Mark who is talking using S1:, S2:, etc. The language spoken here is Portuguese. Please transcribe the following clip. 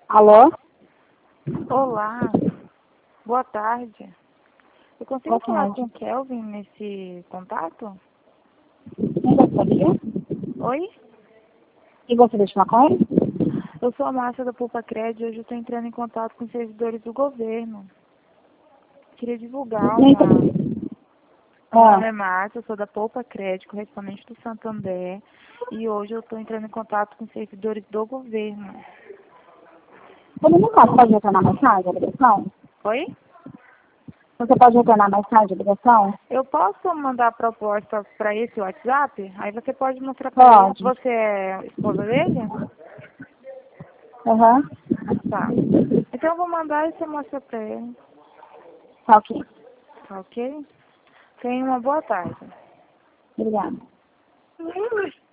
S1: Alô?
S2: Olá, boa tarde. Eu consigo
S1: Boa
S2: falar
S1: tarde.
S2: com o Kelvin nesse contato?
S1: Quem gostaria?
S2: Oi?
S1: E gostaria de falar com ele?
S2: Eu sou a Márcia da Poupa Crédito e hoje eu estou entrando em contato com os servidores do governo. Queria divulgar
S1: Nem
S2: uma...
S1: sei.
S2: Meu nome
S1: Ah,
S2: é Márcia, eu sou da Poupa Crédito, correspondente do Santander, e hoje eu estou entrando em contato com os servidores do governo.
S1: você não pode retornar mais tarde a ligação?
S2: Oi?
S1: Você pode retornar mais tarde a ligação?
S2: Eu posso mandar a proposta para esse WhatsApp? Aí você pode mostrar para ele.
S1: Pode.
S2: Você é esposa dele?
S1: Aham.
S2: Tá. Então eu vou mandar e você mostra para ele.
S1: Tá ok.
S2: Tá ok? Tenha uma boa tarde.
S1: Obrigada.